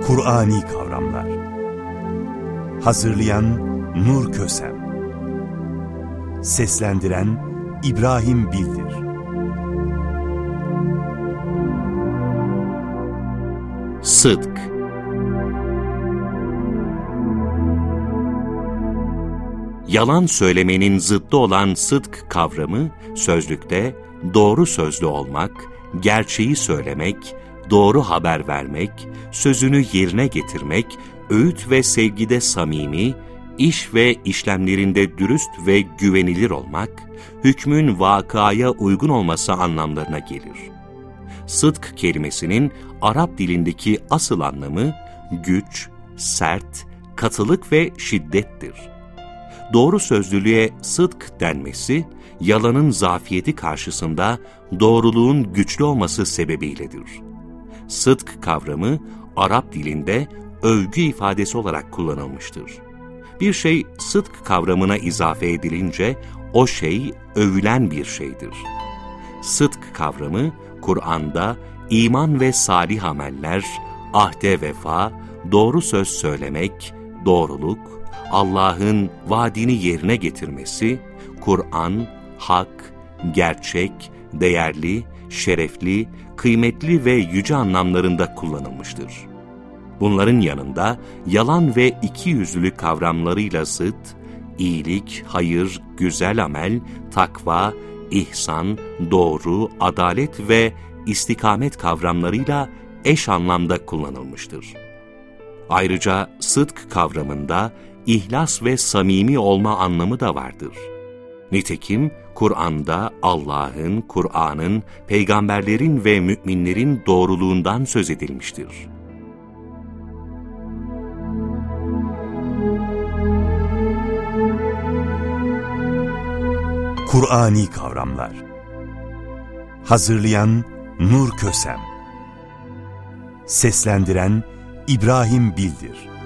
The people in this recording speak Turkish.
Kur'ani kavramlar. Hazırlayan Nur Kösem. Seslendiren İbrahim Bildir. Sıdk. Yalan söylemenin zıddı olan sıdk kavramı, sözlükte doğru sözlü olmak, gerçeği söylemek, doğru haber vermek, sözünü yerine getirmek, öğüt ve sevgide samimi, iş ve işlemlerinde dürüst ve güvenilir olmak, hükmün vakaya uygun olması anlamlarına gelir. Sıdk kelimesinin Arap dilindeki asıl anlamı güç, sert, katılık ve şiddettir. Doğru sözlülüğe sıdk denmesi, yalanın zafiyeti karşısında doğruluğun güçlü olması sebebiyledir. Sıdk kavramı Arap dilinde övgü ifadesi olarak kullanılmıştır. Bir şey sıdk kavramına izafe edilince o şey övülen bir şeydir. Sıdk kavramı Kur'an'da iman ve salih ameller, ahde vefa, doğru söz söylemek, doğruluk, Allah'ın vaadini yerine getirmesi, Kur'an, hak, gerçek, değerli, şerefli, kıymetli ve yüce anlamlarında kullanılmıştır. Bunların yanında yalan ve ikiyüzlülük kavramlarıyla zıt, iyilik, hayır, güzel amel, takva, ihsan, doğru, adalet ve istikamet kavramlarıyla eş anlamda kullanılmıştır. Ayrıca sıdk kavramında ihlas ve samimi olma anlamı da vardır. Nitekim Kur'an'da Allah'ın, Kur'an'ın, peygamberlerin ve müminlerin doğruluğundan söz edilmiştir. Kur'ani kavramlar. Hazırlayan Nur Kösem. Seslendiren İbrahim Bildir.